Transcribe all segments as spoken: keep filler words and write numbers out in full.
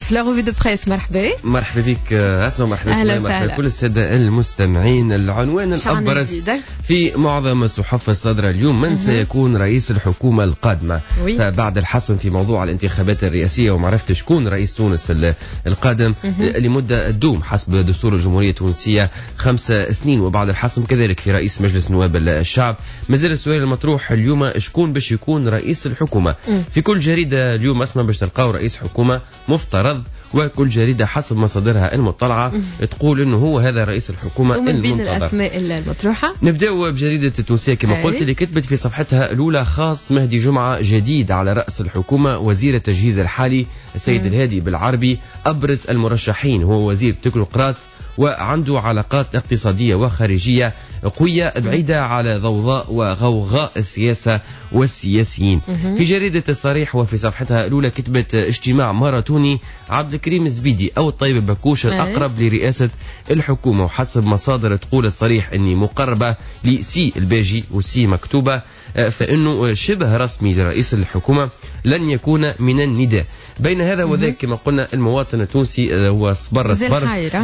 في لا روفي دو بريس. مرحبا مرحبا بك أسماء، مرحبا أهلا مرحبا بكل السادة المستمعين. العنوان الأبرز في معظم الصحف الصادرة اليوم: من سيكون رئيس الحكومة القادمة؟ وي. فبعد الحسم في موضوع الانتخابات الرئاسية ومعرفة شكون رئيس تونس القادم لمدة تدوم حسب دستور الجمهورية التونسية خمس سنين، وبعد الحسم كذلك في رئيس مجلس نواب الشعب، مازال السؤال المطروح اليوم شكون باش يكون رئيس الحكومة؟ في كل جريدة اليوم أسماء باش تلقاو رئيس حكومة مفترض، وكل جريدة حسب مصادرها المطلعة تقول انه هو هذا رئيس الحكومة المنتظر. ومن بين المنتظر الاسماء المطروحة نبداو بجريدة التونسية كما قلت، اللي كتبت في صفحتها الاولى: خاص مهدي جمعة جديد على رأس الحكومة، وزير التجهيز الحالي السيد مم. الهادي بالعربي ابرز المرشحين، هو وزير تكنوقراط وعنده علاقات اقتصادية وخارجية قوية بعيدة على ضوضاء وغوغاء السياسة والسياسيين. في جريدة الصريح وفي صفحتها الأولى كتبت: اجتماع ماراثوني عبد الكريم الزبيدي أو الطيب البكوش الأقرب لرئاسة الحكومة، وحسب مصادر تقول الصريح أني مقربة لسي الباجي وسي مكتوبة، فإنه شبه رسمي لرئيس الحكومة لن يكون من النداء. بين هذا وذاك كما قلنا المواطن التونسي هو صبر صبر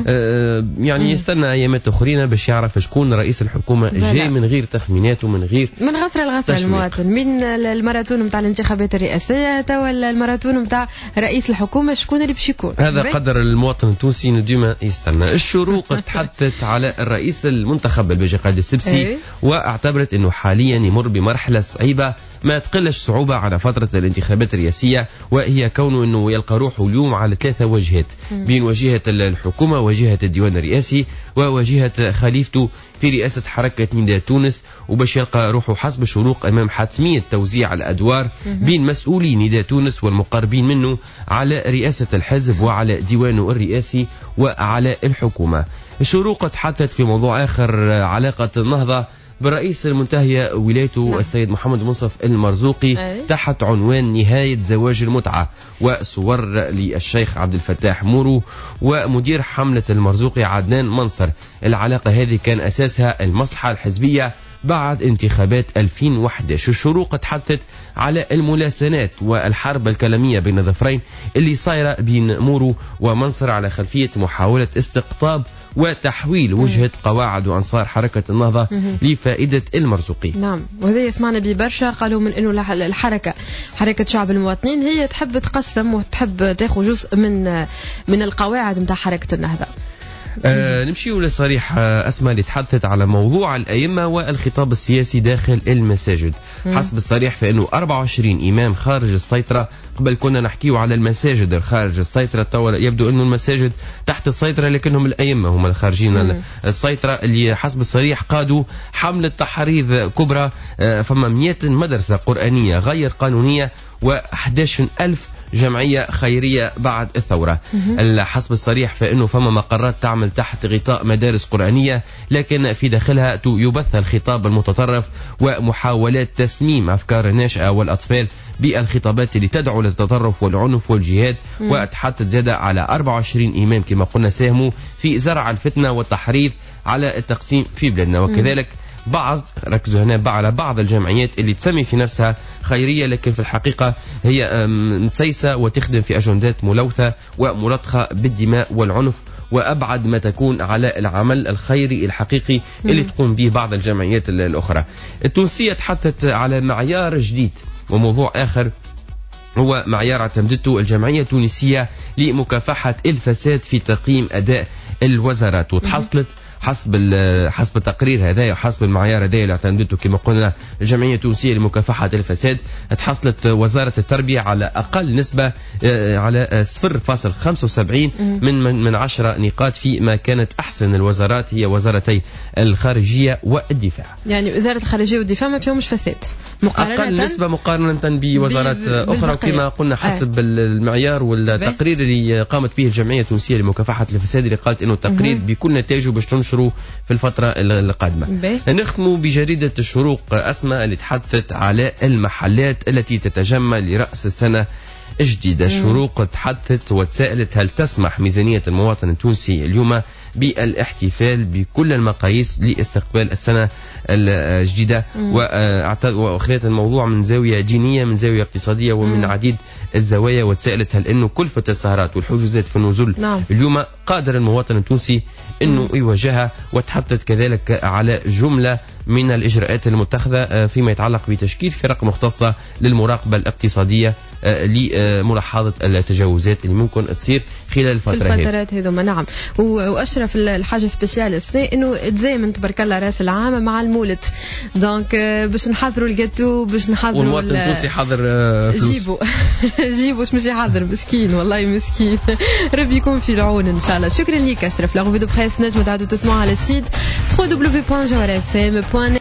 آه يعني مم. يستنى ايامات اخرين باش يعرف شكون رئيس الحكومة جاي من غير تخمينات ومن غير من غسر الغسر المواطن من الماراثون نتاع الانتخابات الرئاسيه توا الماراثون نتاع رئيس الحكومة شكون اللي باش يكون. هذا قدر المواطن التونسي ديما يستنى. الشروق تحدثت على الرئيس المنتخب الباجي قائد السبسي واعتبرت انه حاليا يمر بمرحله صعيبه ما تقلش صعوبة على فترة الانتخابات الرئاسية، وهي كونه أنه يلقى روحه اليوم على ثلاثة وجهات، بين وجهة الحكومة وجهة الديوان الرئاسي ووجهة خليفته في رئاسة حركة نداء تونس، وباش يلقى روحه حسب الشروق أمام حتمية توزيع الأدوار بين مسؤولي نداء تونس والمقربين منه على رئاسة الحزب وعلى ديوانه الرئاسي وعلى الحكومة. الشروق تحدثت في موضوع آخر: علاقة النهضة بالرئيس المنتهية ولايته نعم. السيد محمد منصف المرزوقي أي. تحت عنوان نهاية زواج المتعة، وصور للشيخ عبد الفتاح مورو ومدير حملة المرزوقي عدنان منصر. العلاقة هذه كان أساسها المصلحة الحزبية بعد انتخابات ألفين وأحد عشر. الشروق تحدثت على الملاسنات والحرب الكلامية بين الظفرين اللي صايرة بين مورو ومنصر على خلفية محاولة استقطاب وتحويل وجهة قواعد وأنصار حركة النهضة لفائدة المرزوقي. نعم، وهذا يسمعنا ببرشا قالوا من إنه الحركة حركة شعب المواطنين هي تحب تقسم وتحب تاخذ جزء من من القواعد متاع حركة النهضة. آه نمشيو لصريح آه أسماء اللي تحدثت على موضوع الأئمة والخطاب السياسي داخل المساجد. مم. حسب الصريح فإنه أربعة وعشرين إمام خارج السيطرة. قبل كنا نحكيو على المساجد الخارج السيطرة، توا يبدو أنه المساجد تحت السيطرة لكنهم الأئمة هم الخارجين مم. السيطرة، اللي حسب الصريح قادوا حملة تحريض كبرى. آه فما مئة مدرسة قرآنية غير قانونية وأحد عشر ألف جمعية خيرية بعد الثورة. حسب الصريح فإنه فما مقرات تعمل تحت غطاء مدارس قرآنية، لكن في داخلها يبث الخطاب المتطرف ومحاولات تسميم أفكار الناشئة والأطفال بالخطابات اللي تدعو للتطرف والعنف والجهاد. وتحدث زادة على أربعة وعشرين إمام كما قلنا ساهموا في زرع الفتنة والتحريض على التقسيم في بلادنا. وكذلك بعض ركزوا هنا على بعض الجمعيات اللي تسمي في نفسها خيرية، لكن في الحقيقة هي مسيسة وتخدم في أجندات ملوثة وملطخة بالدماء والعنف، وأبعد ما تكون على العمل الخيري الحقيقي اللي تقوم به بعض الجمعيات الأخرى. التونسية تحدثت على معيار جديد وموضوع آخر، هو معيار اعتمدته الجمعية التونسية لمكافحة الفساد في تقييم أداء الوزارات، وتحصلت حسب حسب التقرير هذا وحسب المعيار هذا اللي اعتمدته كما قلنا الجمعية التونسية لمكافحة الفساد، تحصلت وزارة التربية على أقل نسبة على صفر فاصل خمسة وسبعين من من عشرة نقاط، فيما كانت أحسن الوزارات هي وزارتي الخارجية والدفاع. يعني وزارة الخارجية والدفاع ما فيهمش فساد مقارنة أقل نسبة مقارنة بوزارات أخرى، وكما قلنا حسب آه. المعيار والتقرير اللي قامت به الجمعية التونسية لمكافحة الفساد، اللي قالت إنه التقرير بيكون نتائجه باش تنشروا في الفترة القادمة. نختم بجريدة الشروق أسماء اللي تحدثت على المحلات التي تتجمل لرأس السنة الجديدة. الشروق تحدثت وتساءلت: هل تسمح ميزانية المواطن التونسي اليوم بالاحتفال بكل المقاييس لاستقبال السنة الجديدة، وأخذت الموضوع من زاوية دينية، من زاوية اقتصادية، ومن عديد الزوايا، وتسألت هل أنه كلفة السهرات والحجوزات في النزول نعم. اليوم قادر المواطن التونسي أنه يواجهها، وتحدث كذلك على جملة من الإجراءات المتخذة فيما يتعلق بتشكيل فرق مختصة للمراقبة الاقتصادية لملاحظة التجاوزات اللي ممكن تصير خلال الفترة في الفترات هذوما. نعم. وأشرف الحاجة سبيسيال السنة إنه تزامن تبارك الله رأس العام مع المولد، دونك باش نحضروا الجاتو، باش نحضروا والمواطن التونسي حضر فلوس. جيبوا جيبوا مش يحضر مسكين، والله مسكين. ربي يكون في العون إن شاء الله. شكرا لك أشرف. لا غوفي دو بريس نجموا تعدوا تسمعوا على السيت دبليو دبليو دبليو بوان جوهرة اف ام.